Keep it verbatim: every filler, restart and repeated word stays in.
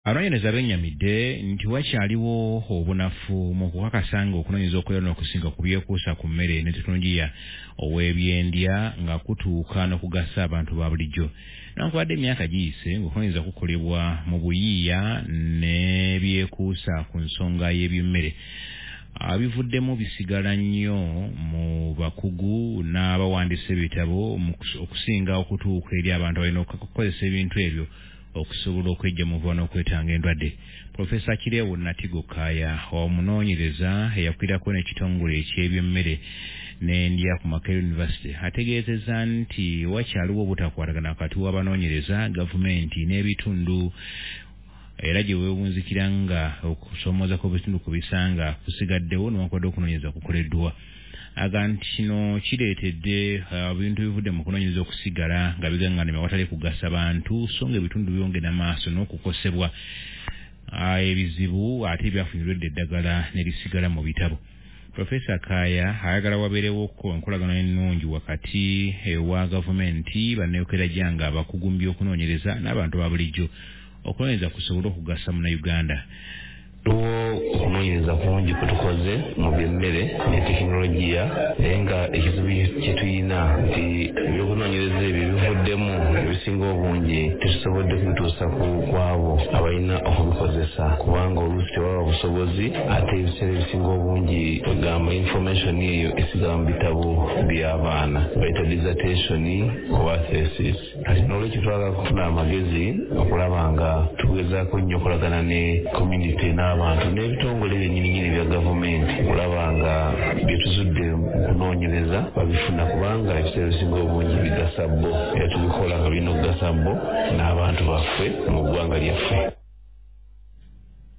Abanoonyereza bennyamidde nti wakyaliwo obunafu mu kukakasa ng'okunoonyereza okwera n'okusinga ku byekuusa ku mmere ne tekinologiya ow'ebyendya nga kutuuka n'okugasa abantu ba bulijjo. Newankubadde emyaka giyise ng'okunoonyereza kukolebwa mu buyiiya n'ebyekuusa ku nsonga y'ebyemmere, abivuddemu bisigala nnyo mu bakugu n'abawandiisa ebitabo okusinga okutuuka eri abantu abalina okukozesa ebintu ebyo okusobola okwejja mu vuba n'okwetanga endwadde. Profesa Kireewo Natigo Kaaya omunoonyereza eyakwirako n'ekitongole eky'ebyemmere n'endya ku Makerere University ategeezezza nti wakyaliwo obutakwatagana wakati w'abanoonyereza, gavumenti n'ebitundu, era gye weewunzikira nga okusoomooza kw'ebitundu ku bisanga kusigaddewo newankubadde okunoonyereza kukoleddwa. Aga nti kino kireetedde ebintu ebivudde mu kunoonyereza okusigala nga bigaŋŋaanira awatali kugasa bantu, so nga ebitundu byongera maaso n'okukosebwa ebizibu ate ebyafunirwa edda eddagala ne lisigala mu bitabo. Profesa Kaaya ayagala wabeerewoko enkolagano ennungi wakati ewa gavumenti, banneeyokerajja abakugu mu by'okunoonyereza n'abantu ba bulijjo okunoonyereza kusobole okugasa Munnayuganda. Tuwo okunoonyereza kungi kwe tukoze mu byemmere ne tekinologiya, naye nga ekizibu kye tuyina nti ebyokunoonyereza ebyo bivuddemu ebisinga obungi tetusobodde kubituusa ku kwabo abalina okubikozesa, kubanga oluusi tewaba busobozi, ate ebiseera ebisinga obungi ogamba information eyo esigala mu bitabo by'abaana bayita dissertation oba thesis. Kati n'olwekyo twagala kufuna amagezi okulaba nga tugezaako nnyo okolagana ne community n'abantu n'ebitongole byennyininyini bya gavumenti okulaba nga bye tuzudde mu kunoonyereza babifuna, kubanga ebiseera ebisinga obungi bigasa bo, era tubikola nga birina okugasa bo n'abantu baffe mu ggwanga lyaffe.